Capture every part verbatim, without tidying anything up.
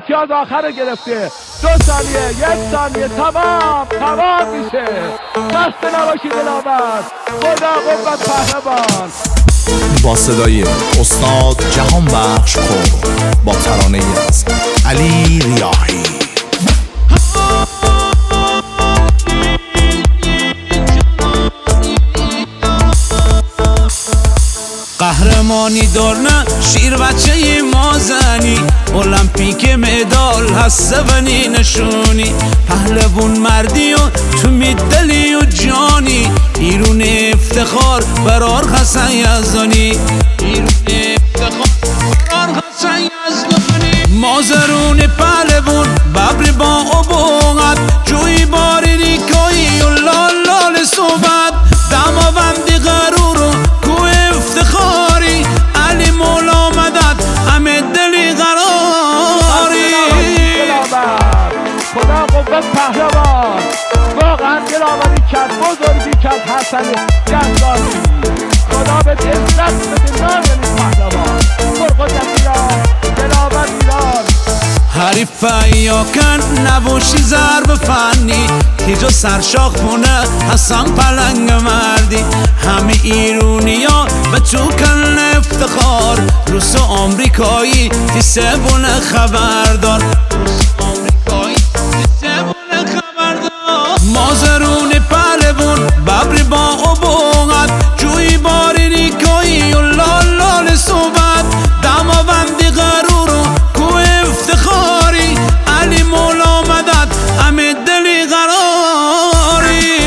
امتیاز آخر رو گرفته. دو ثانیه، یک ثانیه، تمام تمام میشه. خسته نباشید دلاور. خدا قوت پهلوان. با صدای استاد جهان بخش کور با ترانه از علی ریاحی. قهرمانی دارن شیر بچه مازنی، المپیک مدال هست زبنی نشونی، پهلوان مردی و تو میدلی و جانی، ایرون افتخار برار حسن یزدانی، ایرون افتخار برار حسن یزدانی. مازرون پهلوان ببر با ابوغت، جوی باری ریکایی و لال لال صحبت، دماوند غرور و کو افتخاری، علی مولا مدد همه دلی قراری. خدا قوت پهلوان. واقعا دلاوری کرد، بزرگی کرد حسن یزدانی. خدا به عزت بده نام پهلوان. پرقدرت ایران، دلاور ایران. حریف یاکن نباشی ضرب فنی، تیجا سرشاخ بونه حسن پلنگ مردی، همه ایرونیا به تو کن افتخار، روس و آمریکایی تیسه بونه خبردار، روس و آمریکایی تیسه بونه خبردار. مازرون پهلوان ببر با ابوغت، جوی باری ریکایی و لال لال صحبت، دماوندی غرور و کو افتخاری، علی مولا مدد همه دلی قراری.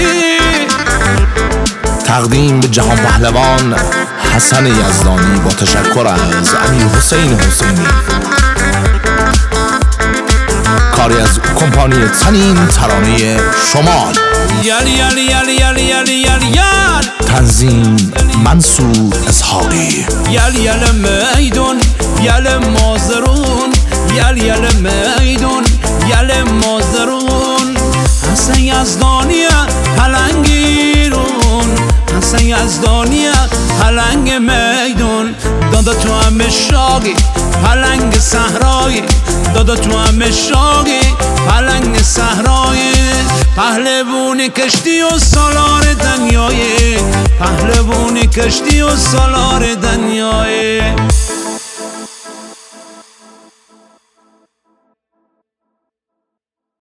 تقدیم به جهان پهلوان حسن یزدانی با تشکر از امیر حسین حسینی. کاری از کمپانی تنین ترانه شمال. یل یل یل یل یل یل یل. تنظیم منصور اسحاقی. یل یل میدون یل مازرون، یل یل میدون یل مازرون، حسن یزدانی پلنگ ایرون، حسن یزدانی پلنگ میدون. دادا تو همه شاگی پلنگ صحرایی، دادا تو همه شاگی پلنگ صحرایی، پهلوان کشتی و سالار دنیای، پهلوان کشتی و سالار دنیای.